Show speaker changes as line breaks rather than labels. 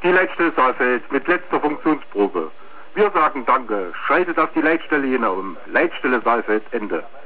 Die Leitstelle Saalfeld mit letzter Funktionsprobe. Wir sagen Danke. Schaltet auf die Leitstelle hinaus. Leitstelle Saalfeld, Ende.